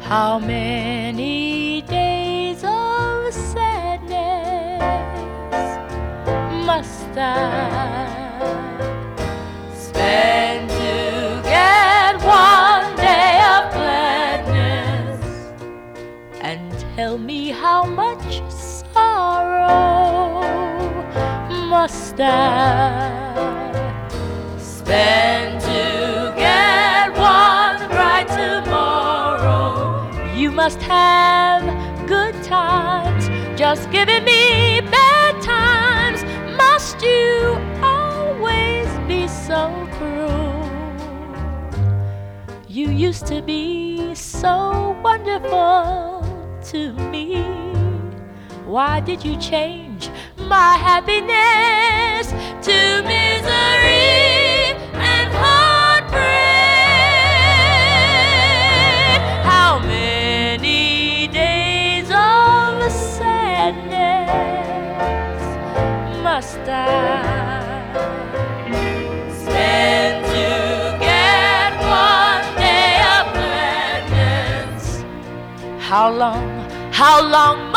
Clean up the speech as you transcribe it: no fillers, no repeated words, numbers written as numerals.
How many days of sadness must I spend to get one day of gladness? And tell me how much sorrow must I spend to get one bright tomorrow? You must have good times, just giving me bad times. Must you always be so cruel? You used to be so wonderful to me. Why did you change my happiness to misery and heartbreak? How many days of sadness must I spend to get one day of gladness? How long